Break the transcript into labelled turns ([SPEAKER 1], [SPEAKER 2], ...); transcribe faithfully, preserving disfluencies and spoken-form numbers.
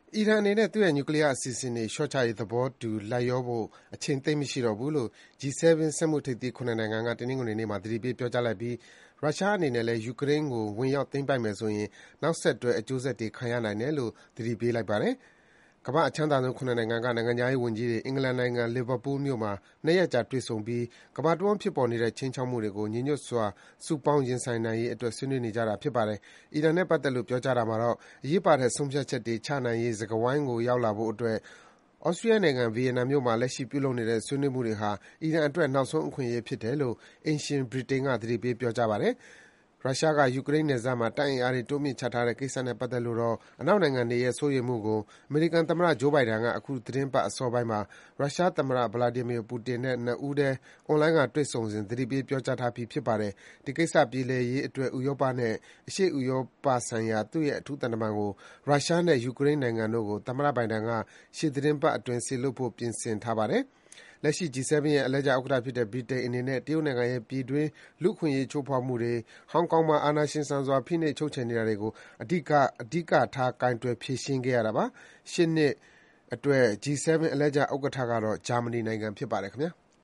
[SPEAKER 1] အီရန်အနေနဲ့သူ့ရဲ့နျူကလီးယားအစီအစဉ်တွေလျှော့ချရေးသဘောတူလိုက်လျောဖို့အချိန်သိပ်မရှိတော့ဘူးလို့ ဂျီ seven စက်မှုထိပ်သီး ၇ နိုင်ငံက တနင်္ဂနွေနေ့မှာ သတိပေးပြောကြားလိုက်ပြီး ရုရှားအနေနဲ့လည်း ယူကရိန်းကို ဝင်ရောက်သိမ်းပိုက်မယ်ဆိုရင် နောက်ဆက်တွဲ အကျိုးဆက်တွေခံရနိုင်တယ်လို့ သတိပေးလိုက်ပါတယ်။ ကမ္ဘာ့အချမ်းသာဆုံး ၇ နိုင်ငံက နိုင်ငံခြားရေးဝန်ကြီးတွေ အင်္ဂလန်နိုင်ငံ လီဗာပူးမြို့မှာ နှစ်ရက်ကြာတွေ့ဆုံပြီး ကမ္ဘာတဝှမ်းဖြစ်ပေါ်နေတဲ့ ခြိမ်းချောက်မှုတွေကို ညီညွတ်စွာ စုပေါင်းရင်ဆိုင်နိုင်ရေးအတွက် ဆွေးနွေးနေကြတာဖြစ်ပါတယ်။ အီရန်နဲ့ပတ်သက်လို့ ပြောကြားရာမှာတော့ အရေးပါတဲ့ဆုံးဖြတ်ချက်တွေချနိုင်ရေးစကားဝိုင်းကိုရောက်လာဖို့အတွက် သြစတြီးယားနိုင်ငံ ဗီယင်နာမြို့မှာ လက်ရှိပြုလုပ်နေတဲ့ ဆွေးနွေးမှုတွေဟာ အီရန်အတွက် နောက်ဆုံးအခွင့်အရေးဖြစ်တယ်လို့ အိမ်ရှင်ဗြိတိန်က သတိပေးပြောကြားပါတယ်။ ရုရှားက ယူကရိန်းနယ်စပ်မှာ တပ်အင်အားတွေ တိုးမြှင့်ချထားတဲ့ကိစ္စနဲ့ပတ်သက်လို့တော့ အနောက်နိုင်ငံတွေရဲ့ စိုးရိမ်မှုကို အမေရိကန်သမ္မတ Joe Biden က အခုသီတင်းပတ်အစောပိုင်းမှာ ရုရှားသမ္မတ Vladimir Putin နဲ့ နှစ်ဦးတည်း အွန်လိုင်းကတွေ့ဆုံစဉ် သတိပေးပြောကြားထားပြီးဖြစ်ပါတယ်။ ဒီကိစ္စပြေလည်ရေးအတွက် ဥရောပနဲ့ အရှေ့ဥရောပဆိုင်ရာ သူ့ရဲ့ အထူးသံတမန်ကို ရုရှားနဲ့ ယူကရိန်းနိုင်ငံတို့ကို သမ္မတ Biden က ရှေ့သီတင်းပတ်အတွင်း စေလွှတ်ဖို့ ပြင်ဆင်ထားပါတယ်။ လက်ရှိ ဂျီ seven ရဲ့ အလှည့်ကျဥက္ကဋ္ဌဖြစ်တဲ့ ဗြိတိန်အနေနဲ့ တရုတ်နိုင်ငံရဲ့ ပြည်တွင်းလူ့အခွင့်အရေးချိုးဖောက်မှုတွေ၊ ဟောင်ကောင်မှာ အာဏာရှင်ဆန်စွာ ဖိနှိပ်ချုပ်ချယ်နေတာတွေကို အဓိက အဓိကထား ကိုင်တွယ်ဖြေရှင်းခဲ့ရတာပါ။ ရှေ့နှစ်အတွက် ဂျီ seven အလှည့်ကျဥက္ကဋ္ဌကတော့ ဂျာမနီနိုင်ငံဖြစ်ပါတယ်ခင်ဗျာ။